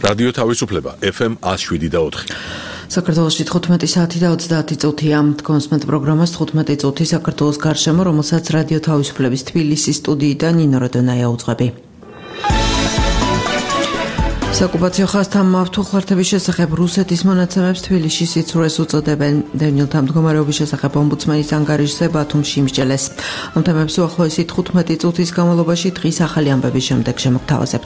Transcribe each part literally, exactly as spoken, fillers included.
რადიო თავისუფლება ეფ ემ one oh seven და four. საქართველოში თხუთმეტი საათი და ოცდაათი წუთია. კონსმენტ პროგრამას თხუთმეტი წუთი საქართველოს გარშემო, რომელსაც რადიო თავისუფლების თბილისის სტუდიიდან ნინო როდონაია უძღვები. საკუპაციო ხაზთან მავთუხლართების შესახებ რუსეთის მონაცემებს თბილისში სიცრუეს უწოდებენ. დევნილთა მდგომარეობის შესახებ ომბუდსმენის ანგარიშზე ბათუმში იმსჯელეს. ამ თემებს უახლოესი თხუთმეტი წუთის განმავლობაში დღის ახალი ამბების შემდეგ შემოგთავაზებთ.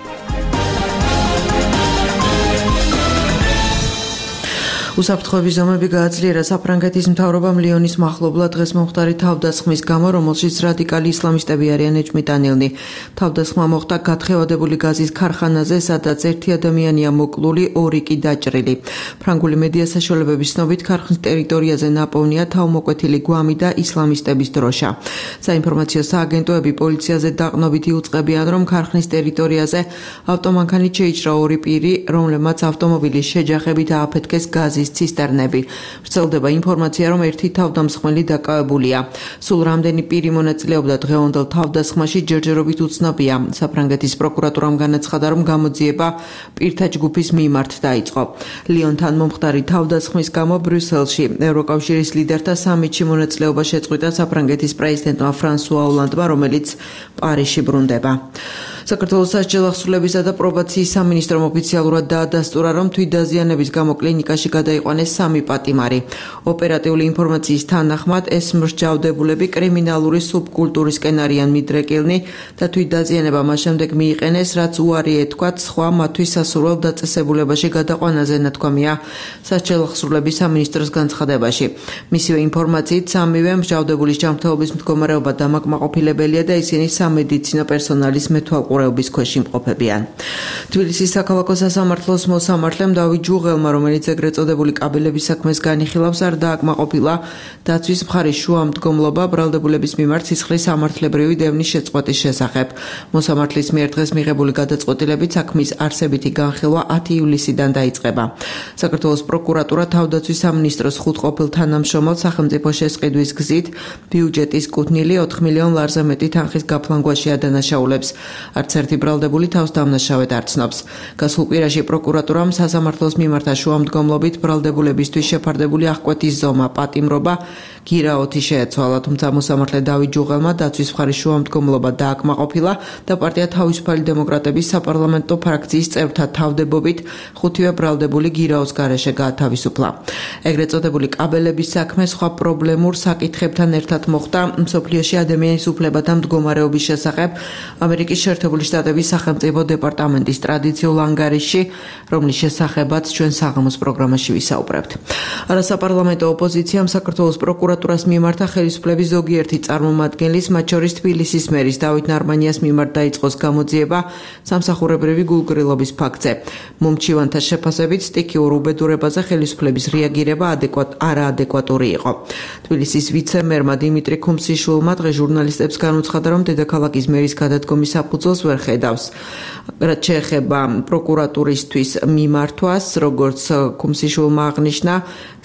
უსაფრთხოების ზომები გააძლიერა საფრანგეთის მთავრობამ ლიონის მახლობლად დღეს მომხდარი თავდასხმის გამო, რომელშიც რადიკალი ისლამისტები არიან ეჭვმიტანილნი. თავდასხმა მოხდა გათხევადებული გაზის ქარხანაზე, სადაც ერთი ადამიანია მოკლული, ორი კი დაჭრილი. ფრანგული მედია საშუალებების ცნობით, ქარხნის ტერიტორიაზე ნაპოვნია თავმოკვეთილი გვამი და ისლამისტების დროშა. საინფორმაციო სააგენტოები პოლიციაზე დაყრდნობით იუწყებიან, რომ ქარხნის ტერიტორიაზე ავტომანქანით შეიჭრა ორი პირი, რომლებმაც ავტომობილის შეჯახებით ააფეთქეს გაზი ცისტერნები. ვრცელდება ინფორმაცია, რომ ერთი თავდამსხმელი დაკავებულია. სულ რამდენი პირი მონაწილეობდა დღევანდელ თავდასხმაში, ჯერჯერობით უცნობია. საფრანგეთის პროკურატურამ განაცხადა, რომ გამოძიება პირთა ჯგუფის მიმართ დაიწყო. ლიონთან მომხდარი თავდასხმის გამო ბრიუსელში ევროკავშირის ლიდერთა სამიტში მონაწილეობა შეწყვიტა საფრანგეთის პრეზიდენტმა ფრანსუა ოლანდმა, რომელიც პარიზში ბრუნდება. საქართველოს სასჯელ ახსულებისა და პრობაციის სამინისტრომ ოფიციალურად დაადასტურა, რომ თვითდაზიანების გამო კლინიკაში გადაიყვანეს სამი პატიმარი. ოპერატიული ინფორმაციის თანახმად ეს მსჯავრდებულები კრიმინალური სუბკულტურისკენ არიან მიდრეკილნი და თვითდაზიანება მას შემდეგ მიიყენეს, რაც უარი ეთქვათ სხვა მათთვის სასურველ დაწესებულებაში გადაყვანაზე, ნათქვამია სასჯელ ახსულების სამინისტროს განცხადებაში. მისივე ინფორმაციით სამივე მსჯავრდებულის ჯანმრთელობის მდგომარეობა დამაკმაყოფილებელია და ისინი სამედიცინო პერსონალის მეთვალყურეობის ქვეშ იმყოფებიან. თბილისის საქალაქო სასამართლოს მოსამართლემ დავით ჯუღელმა, რომელიც ეგრეთ წოდებული კაბელების საქმეს განიხილავს, არ დააკმაყოფილა დაცვის მხარის შუამდგომლობა ბრალდებულების მიმართ სისხლის სამართლებრივი დევნის შეწყვეტის შესახებ. მოსამართლის მიერ დღეს მიღებული გადაწყვეტილებით საქმის არსებითი განხილვა ათი ივლისიდან დაიწყება. საქართველოს პროკურატურა თავდაცვის სამინისტროს ხუთ ყოფილ თანამშრომელს სახელმწიფო შესყიდვის გზით ბიუჯეტის კუთვნილი ოთხ მილიონ ლარზე მეტი თანხის გაფლანგვაში ადანაშაულებს. არც ერთი ბრალდებული თავს დამნაშავედ არ ცნობს. გასულ კვირაში პროკურატურამ სასამართლოს მიმართა შუამდგომლობით ბრალდებულებისთვის შეფარდებული აღკვეთის ზომა, პატიმრობა, გირაოთი შეეცვალა, თუმცა მოსამართლე დავით ჯუღელმა დაცვის მხარის შუამდგომლობა დააკმაყოფილა და პარტია თავისუფალი დემოკრატების საპარლამენტო ფრაქციის წევრთა თავდებობით ხუთივე ბრალდებული გირაოს გარეშე გაათავისუფლა. ეგრეთ წოდებული კაბელების საქმე სხვა პრობლემურ საკითხებთან ერთად მოხდა მსოფლიოში ადამიანის უფლებათა მდგომარეობის შესახებ ამერიკის შეერთებული შტატების სახელმწიფო დეპარტამენტის ტრადიციულ ანგარიშში, რომლის შესახებაც ჩვენ საღამოს პროგრამაში ვისაუბრებთ. არასაპარლამენტო ოპოზიციამ საქართველოს პროკურატურას მიმართა ხელისუფლების ზოგიერთი წარმომადგენლის, მათ შორის თბილისის მერის დავით ნარმანიას მიმართ დაიწყოს გამოძიება სამსახურებრივი გულგრილობის ფაქტზე. მომჩივანთა შეფასებით სტიქიურ უბედურებაზე ხელისუფლების რეაგირება ადეკვატ არაადეკვატური იყო. თბილისის ვიცე-მერმა დიმიტრი ქუმსიშვილმა დღეს ჟურნალისტებს განუცხადა, რომ დედაქალაქის მერის გადადგომის საფუძველს ვერ ხედავს. რაც შეეხება პროკურატურისთვის მიმართვას, როგორც ქუმსიშვილმა აღნიშნა,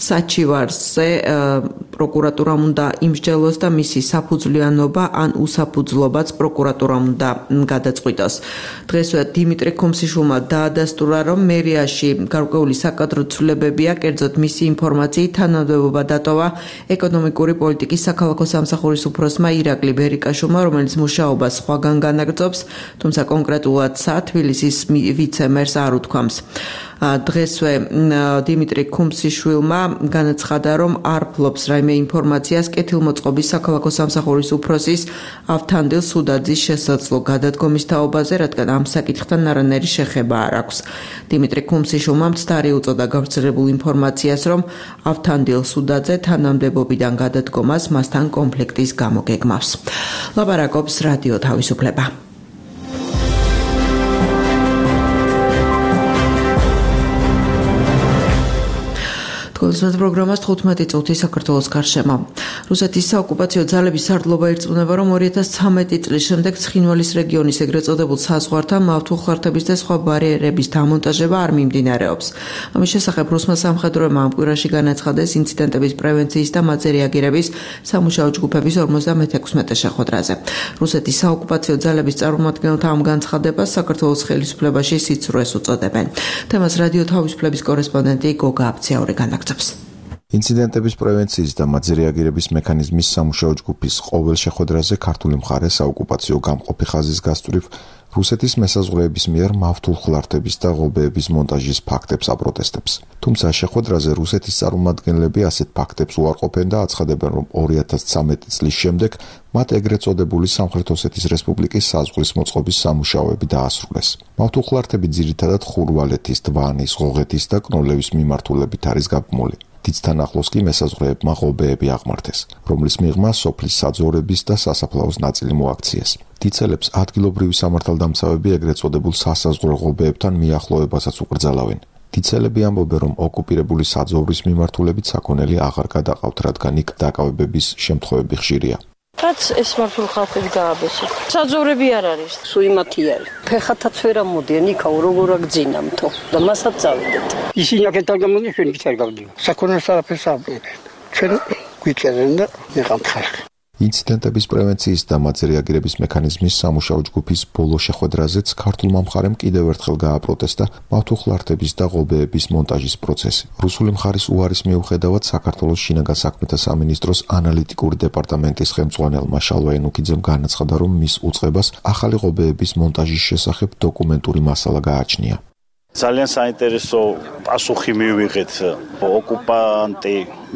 საჩივარზე პროკურატურამ უნდა იმსჯელოს და მისი საფუძვლიანობა ან უსაფუძვლობაც პროკურატურამ უნდა გადაწყვიტოს. დღესვე დიმიტრი ქუმსიშვილმა დაადასტურა, რომ მერიაში გარკვეული საკადრო ცვლილებებია, კერძოდ მისი ინფორმაციით თანამდებობა დატოვა ეკონომიკური პოლიტიკის საქალაქო სამსახურის უფროსმა ირაკლი ბერიკაშვილმა, რომელიც მუშაობას სხვაგან განაგრძობს, თუმცა კონკრეტულად თბილისის ვიცე-მერს არ უთქვამს. დღესვე დიმიტრი ქუმსიშვილმა განაცხადა, რომ არ ფლობს რაიმე ინფორმაციას კეთილმოწყობის საქალაქო სამსახურის უფროსის ავთანდილ სუდაძის შესაძლო გადადგომის თაობაზე, რადგან ამ საკითხთან არანაირი შეხება არ აქვს. დიმიტრი ქუმსიშვილმა მცდარი უწოდა გავრცელებულ ინფორმაციას, რომ ავთანდილ სუდაძე თანამდებობიდან გადადგომას მასთან კონფლიქტის გამო გეგმავს. ლაპარაკობს რადიო თავისუფლება. კონსულტ პროგრამას თხუთმეტი წუთი საქართველოს გარშემო. რუსეთის საოკუპაციო ძალების სარდლობა ირწმუნება, რომ ორი ათას ცხრამეტი წლის შემდეგ ცხინვალის რეგიონის ეგრეთ წოდებულ საზღვართან მავთულხლართების და სხვა ბარიერების დამონტაჟება არ მიმდინარეობს. ამის შესახებ რუსმა სამხედროებმა ამ კვირაში განაცხადეს ინციდენტების პრევენციის და მათზე რეაგირების სამუშაო ჯგუფების ორმოცდამეექვსმეტე შეხვედრაზე. რუსეთის საოკუპაციო ძალების წარმომადგენელთა ამ განცხადებას საქართველოს ხელისუფლებაში სიცრუეს უწოდებენ. თემას რადიო თავისუფლების კორესპონდენტი გოგა აბციაური განაგრძობს. ინციდენტების პრევენციის და მათზე რეაგირების მექანიზმის სამუშაო ჯგუფის ყოველ შეხვედრაზე ქართული მხარე საოკუპაციო გამყოფი ხაზის გასწვრივ რუსეთის მესაზღვრეების მიერ მავთულხლართების და ღობეების მონტაჟის ფაქტებს აპროტესტებს. თუმცა შეხვედრაზე რუსეთის წარმომადგენლები ასეთ ფაქტებს უარყოფენ და აცხადებენ, რომ ორი ათას ცხრამეტი წლის შემდეგ მათ ეგრეთ წოდებული სამხრეთ ოსეთის რესპუბლიკის საზღვრის მოწყობის სამუშაოები დაასრულეს. მავთულხლართები ძირითადად ხურვალეთის, დვანის, ღოღეთის და კნოლევის მიმართულებით არის გაბმული. დიდთან ახლოს კი მესაზღვრეებმა ღობეები აღმართეს, რომლის მიღმა სოფლის საძოვრების და სასაფლაოს ნაწილი მოაქციეს. დიდცელებს ადგილობრივი სამართალდამცავები ეგრეთ წოდებულ სასაზღვრო ღობეებთან მიახლოებასაც უკრძალავენ. დიდცელები ამბობენ, რომ ოკუპირებული საძოვრის მიმართულებით საქონელი აღარ გადაყავთ, რადგან იქ დაკავებების შემთხვევები ხშირია. რაც ეს მართულხლართები გააბესეთ. საძოვრები არ არის, სუიმათი არის. ფეხათაც ვერ ამოდიან, იქაო როგორ აგძინამთო და მასაც წავიდეთ. ისინი აქეთ არ გამოდიან, ჩვენ იქ არ გავდივართ. საქონელს არაფერს აბრუნებენ. ჩვენ გვიწერენ და ვიყავთ ხალხი. ინციდენტების პრევენციის და მათზე რეაგირების მექანიზმის სამუშაო ჯგუფის ბოლო შეხვედრაზეც ქართულმა მხარემ კიდევ ერთხელ გააპროტესტა მავთულხლართების და ღობეების მონტაჟის პროცესი. რუსული მხარის უარის მიუხედავად საქართველოს შინაგან საქმეთა სამინისტროს ანალიტიკური დეპარტამენტის ხელმძღვანელმა შალვა ენუქიძემ განაცხადა, რომ მის უწყებას ახალი ღობეების მონტაჟის შესახებ დოკუმენტური მასალა გააჩნია. ძალიან საინტერესო პასუხი მივიღეთ ოკუპანტი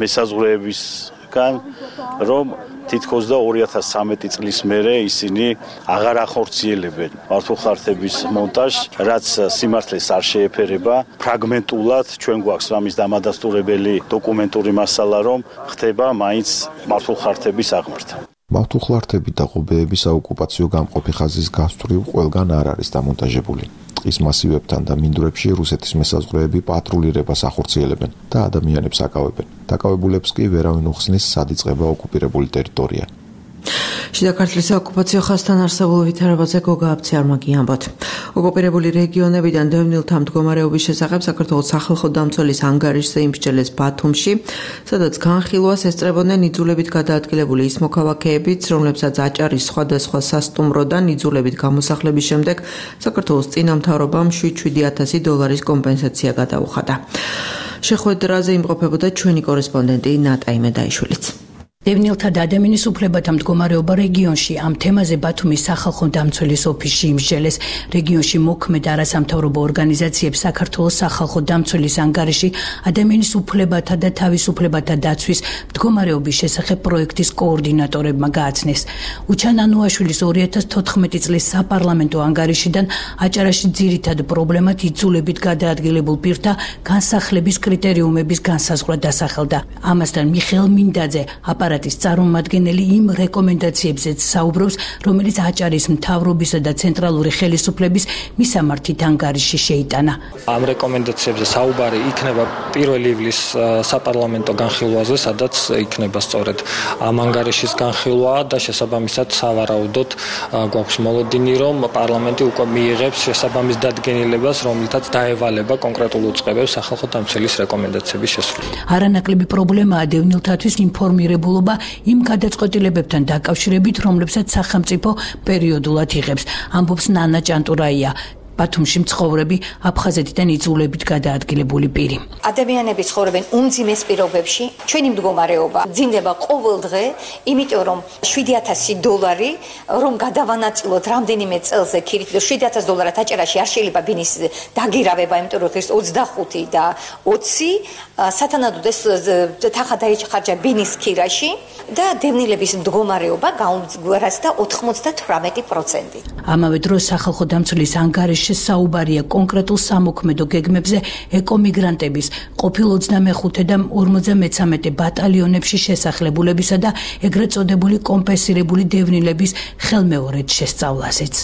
მესაზღვრეებისგან, რომ თითქოს და ორი ათას ცხრამეტი წლის მერე ისინი აღარ ახორციელებენ მავთულხლართების მონტაჟს, რაც სიმართლეს არ შეეფერება. ფრაგმენტულად ჩვენ გვაქვს ამის დამადასტურებელი დოკუმენტური მასალა, რომ ხდება მაინც მავთულხლართების აღმართა. მავთულხლართები და ღობეები საოკუპაციო გამყოფი ხაზის გასწვრივ ყველგან არ არის დამონტაჟებული. ტყის მასივებთან და მინდვრებში რუსეთის მესაზღვრეები პატრულირებას ახორციელებენ და ადამიანებს აკავებენ. დაკავებულებს კი ვერავინ უხსნის, სად იწყება ოკუპირებული ტერიტორია. შიდა ქართლის საოკუპაციო ხაზთან არსებულ ვითარებაზე გოგა აბციარმა გიამბოთ. ოკუპირებული რეგიონებიდან დევნილთა მდგომარეობის შესახებ საქართველოს სახალხო დამცველის ანგარიშზე იმსჯელეს ბათუმში, სადაც განხილვას ესწრებოდნენ იძულებით გადაადგილებული ის მოქალაქეებიც, რომლებსაც აჭარის სხვადასხვა სასტუმროდან იძულებით გამოსახლების შემდეგ საქართველოს წინა მთავრობამ შვიდ ათასი დოლარის კომპენსაცია გადაუხადა. შეხვედრაზე იმყოფებოდა ჩვენი კორესპონდენტი ნატა იმედაიშვილიც. დევნილთა და ადამიანის უფლებათა მდგომარეობა რეგიონში ამ თემაზე ბათუმის სახალხო დამცველის ოფისში იმსჯელეს. რეგიონში მოქმედ არასამთავრობო ორგანიზაციებს საქართველოს სახალხო დამცველის ანგარიში ადამიანის უფლებათა და თავისუფლებათა დაცვის მდგომარეობის შესახებ პროექტის კოორდინატორებმა გააცნეს. უჩან ანუაშვილის ორი ათას თოთხმეტი წლის საპარლამენტო ანგარიშიდან აჭარაში ძირითად პრობლემად იძულებით გადაადგილებულ პირთა განსახლების კრიტერიუმების განსაზღვრა დასახელდა. ამასთან მიხეილ მინდაძე აპარატის წარმომადგენელი იმ რეკომენდაციებზეც საუბრობს, რომელიც აჭარის მთავრობისა და ცენტრალური ხელისუფლების მისამართით ანგარიში შეიტანა. ამ რეკომენდაციებზე საუბარი იქნება პირველ ივლისს საპარლამენტო განხილვაზე, სადაც იქნება სწორედ ამ ანგარიშის განხილვა და შესაბამისად სავარაუდოდ გვაქვს მოლოდინი, რომ პარლამენტი უკვე მიიღებს შესაბამის დადგენილებას, რომლითაც დაევალება კონკრეტულ უწყებებს სახალხო დამცველის რეკომენდაციების შესრულება. არანაკლები პრობლემაა დევნილთათვის ინფორმირებულობა იმ გადაწყვეტილებებთან დაკავშირებით, რომლებსაც სახელმწიფო პერიოდულად იღებს, ამბობს ნანა ჭანტურაია. ბათუმში მცხოვრები აფხაზეთიდან იძულებით გადაადგილებული პირი. ადამიანები ცხოვრობენ უმძიმეს პირობებში, ჩვენი მდგომარეობა ძინდება ყოველ დღე, იმიტომ რომ შვიდი ათასი დოლარი, რომ გადავანაწილოთ რამდენიმე წელზე ქირით, შვიდი ათასი დოლარად აჭარაში არ შეიძლება ბინის დაგირავება, იმიტომ რომ ეს ოცდახუთი და ოცი სათანადოდ ეს თანხა დაიჭხარჯა ბინის ქირაში და დევნილების მდგომარეობა გაუმჯობესდა ოთხმოცდათვრამეტი პროცენტი. ამავე დროს სახალხო დამცველის ანგარიში საუბარია კონკრეტულ სამოქმედო გეგმებზე ეკომიგრანტების ყოფილ ოცდამეხუთე და ორმოცდამეცამეტე ბატალიონებში შესახლებულებისა და ეგრეთ წოდებული კომპენსირებული დევნილების ხელმეორედ შესწავლაზეც.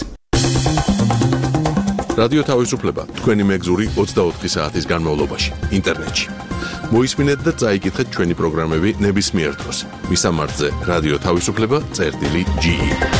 რადიო თავისუფლება თქვენი მეგზური ოცდაოთხი საათის განმავლობაში ინტერნეტში მოისმინეთ და წაიკითხეთ ჩვენი პროგრამები ნებისმიერ დროს. მისამართზე რადიო თავისუფლება წერტილი ჯი.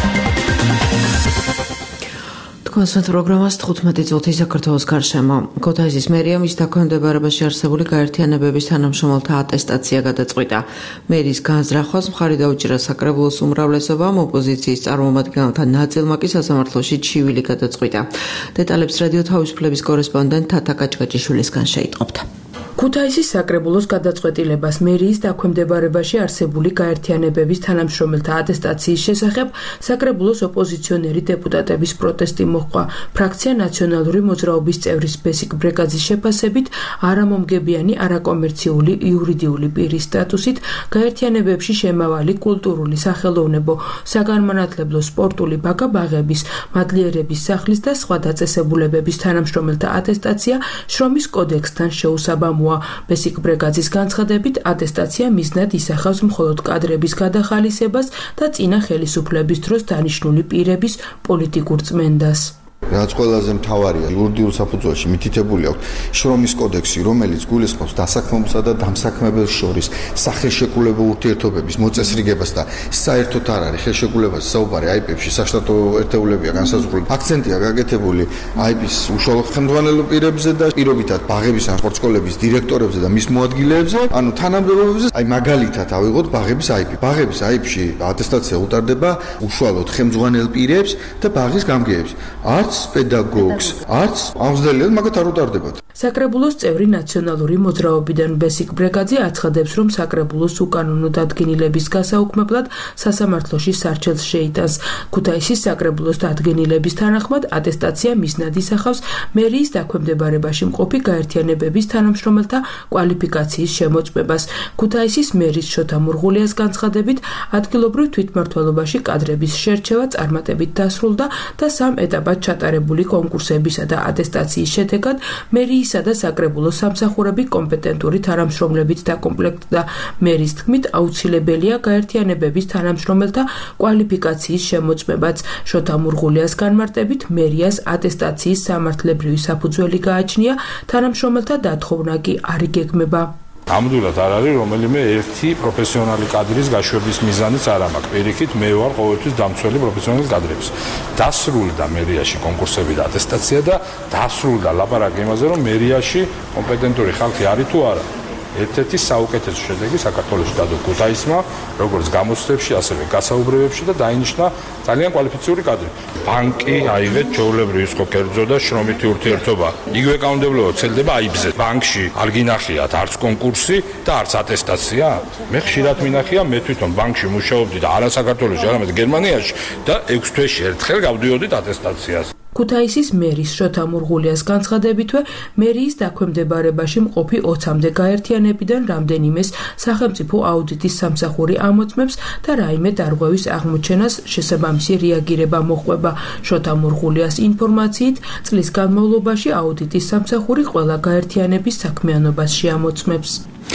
კონსერტ პროგრამას თხუთმეტი წუთი საქართველოს გარშემო. ქუთაისის მერია მის დაქვემდებარებაში არსებული გაერთიანებების თანამშრომელთა ატესტაცია გადაწყვიტა. მერის განზრახვას მხარი დაუჭირა საკრებულოს უმრავლესობამ, ოპოზიციის წარმომადგენელთა ნაწილმა კი სასამართლოში ჩივილი გადაწყვიტა. დეტალებს რადიო თავისუფლების კორესპონდენტ თათა კაჭკაჭიშვილისგან შეიტყობთ. ქუთაისის საკრებულოს გადაწყვეტილებას მერიის დაქვემდებარებაში არსებული გაერთიანებების თანამშრომელთა ატესტაციის შესახებ საკრებულოს ოპოზიციონერი დეპუტატების პროტესტი მოჰყვა. ფრაქცია ნაციონალური მოძრაობის წევრის ბესიკ ბრეკაძის შეფასებით არამომგებიანი არაკომერციული იურიდიული პირის სტატუსით გაერთიანებებში შემავალი კულტურული, სახელოვნებო, საგანმანათლებლო, სპორტული ბაგა-ბაღების, მადლიერების სახლის და სხვა დაწესებულებების თანამშრომელთა ატესტაცია შრომის კოდექსთან შეუსაბამოა. ბესიკ ბრეკაძის განცხადებით, ატესტაცია მიზნად ისახავს მხოლოდ კადრების გადახალისებას და წინა ხელისუფლების დროს დანიშნული პირების პოლიტიკურ წმენდას. რაც ყველაზე მთავარია, იურიდიულ საფუძველში მითითებული აქვს შრომის კოდექსი, რომელიც გულისხმობს დასაქმებულსა და დამსაქმებელს შორის სახელშეკრულებულ ურთიერთობების მოწესრიგებას და საერთოდ არ არის ხელშეკრულებას საუბარი აიპებში საშტატო ერთეულებია განსაზღვრული. აქცენტია გაკეთებული აიპის უშუალო ხელმძღვანელო პირებზე და პირობითად ბაღების ან სპორტსკოლების დირექტორებზე და მის მოადგილეებზე, ანუ თანამდებობებზე. აი მაგალითად ავიღოთ ბაღების აიპი. ბაღების აიპში ატესტაცია უტარდება უშუალოდ ხელმძღვანელ პირებს და ბაღის გამგეებს. არც პედაგოგს, არც ამსდელელს მაგათ არ უტარდებათ. საკრებულოს წევრი ნაციონალური მოძრაობიდან ბესიკ ბრეკაძე აცხადებს, რომ საკრებულოს უკანონო დადგენილების გასაუქმებლად სასამართლოში სარჩელს შეიტანს. ქუთაისის საკრებულოს დადგენილების თანახმად ატესტაცია მიზნად ისახავს მერიის დაქვემდებარებაში მყოფი გაერთიანებების თანამშრომელთა კვალიფიკაციის შემოწმებას. ქუთაისის მერის შოთა მურღულიას განცხადებით, ადგილობრივ თვითმმართველობაში კადრების შერჩევა წარმატებით დასრულდა და სამ ეტაპად ჩატარებული კონკურსებისა და ატესტაციის შედეგად მერიის და საკრებულოს სამსახურები კომპეტენტური თანამშრომლებით დაკომპლექტდა. მერის თქმით, აუცილებელია გაერთიანებების თანამშრომელთა კვალიფიკაციის შემოწმებაც. შოთა მურღულიას განმარტებით, მერიას ატესტაციის სამართლებრივი საფუძველი გააჩნია, თანამშრომელთა დათხოვნა კი არ იგეგმება. ამდურად არ არის რომელიმე ერთი პროფესიონალი კადრის გაშვების მიზანიც არ მაქვს. პირიქით, მე ვარ ყოველთვის დამცველი პროფესიონალი კადრების. დასრულდა მერიაში კონკურსები და ატესტაცია და დასრულდა ლაპარაკი იმაზე, რომ მერიაში კომპეტენტური ხალხი არის თუ არა. ერთ-ერთი საუკეთესო შედეგი საქართველოში დადო ქუთაისმა, როგორც გამოცდებში, ასევე გასაუბრებებში და დაინიშნა ძალიან კვალიფიციური კადრი. ბანკი აიღეთ ჩვეულებრივი სხვა კერძო და შრომითი ურთიერთობა. იგივე კანონმდებლობა ვრცელდება აიბზე. ბანკში არ გინახიათ არც კონკურსი და არც ატესტაცია. მე ხშირად მინახია, მე თვითონ ბანკში მუშაობდი და არა საქართველოში, არამედ გერმანიაში და ექვს თვეში ერთხელ გავდიოდით ატესტაციას. ქუთაისის მერის შოთა მურღულიას განცხადებითვე, მერიის დაქვემდებარებაში მყოფი ოცამდე გაერთიანებიდან რამდენიმეს სახელმწიფო აუდიტის სამსახური ამოწმებს და რაიმე დარღვევის აღმოჩენას შესაბამისი რეაგირება მოჰყვება. შოთა მურღულიას ინფორმაციით, წლის განმავლობაში აუდიტის სამსახური ყველა გაერთიანების საქმიანობას შეამოწმებს.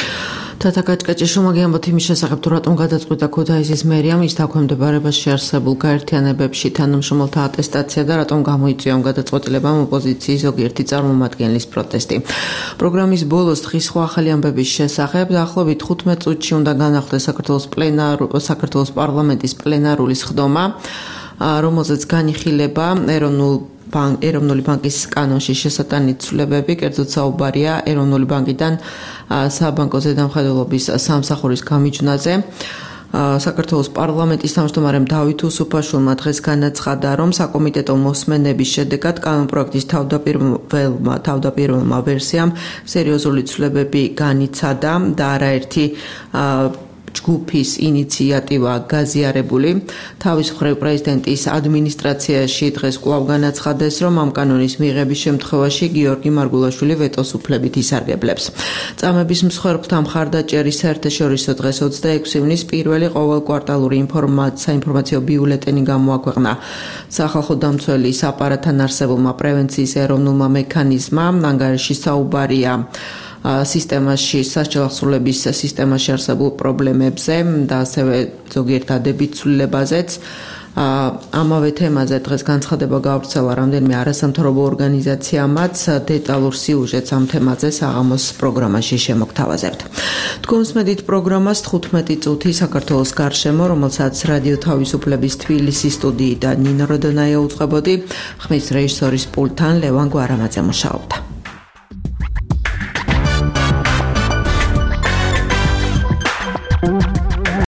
თათა კაჭკაჭიშვილმა გიამბოთ იმის შესახებ, თუ რატომ გადაწყვიტა ქუთაისის მერიამ ის დაქვემდებარებაში არსებულ გაერთიანებებში თანამშრომელთა ატესტაცია და რატომ გამოიწვია ამ გადაწყვეტილებამ ოპოზიციის ზოგიერთი წარმომადგენლის პროტესტი. პროგრამის ბოლოს დღის სხვა ახალი ამბების შესახებ დაახლოებით თხუთმეტ წუთში უნდა განახლდეს საქართველოს პლენარულ საქართველოს პარლამენტის პლენარული სხდომა, რომელზეც განიხილება ეროვნულ ეროვნული ბანკის კანონში შესატანილი ცვლილებები, კერძოდ საუბარია ეროვნული ბანკიდან საბანკო ზედამხედველობის სამსახურის გამიჯვნაზე. საქართველოს პარლამენტის თავმჯდომარემ დავით უსუფაშვილმა დღეს განაცხადა, რომ საკომიტეტო მოსმენების შედეგად კანონპროექტის თავდაპირველმა თავდაპირველმა ვერსიამ სერიოზული ცვლილებები განიცადა და არაერთი ჯგუფის ინიციატივა გაზიარებული. თავის მხრივ პრეზიდენტის ადმინისტრაციაში დღეს კვლავ განაცხადეს, რომ ამ კანონის მიღების შემთხვევაში გიორგი მარგულაშვილი ვეტოს უფლებით ისარგებლებს. წამების მსხვერპლთა მხარდაჭერის საერთაშორისო დღეს ოცდაექვსი ივნის პირველი ყოველკვარტალური საინფორმაციო ბიულეტენი გამოაქვეყნა. სახალხო დამცველის აპარატთან არსებულმა პრევენციის ეროვნულმა მექანიზმმა, ანგარიში საუბარია სისტემაში, სასჯელ ახსრულების სისტემაში არსებულ პრობლემებზე და ასევე ზოგიერთ ადებით ცვლილებაზეც. ამავე თემაზე დღეს განცხადება გავრცელა რამდენიმე არასამთავრობო ორგანიზაციამაც. დეტალურ სიუჟეტს ამ თემაზე საღამოს პროგრამაში შემოგთავაზებთ. თქვენსმედით პროგრამას თხუთმეტი წუთი საქართველოს გარშემო, რომელსაც რადიო თავისუფლების თბილისის სტუდიიდან ნინო როდონაია უწყებოდი, ხმის რეჟისორის პულტთან ლევან გვარამაძე მუშაობდა.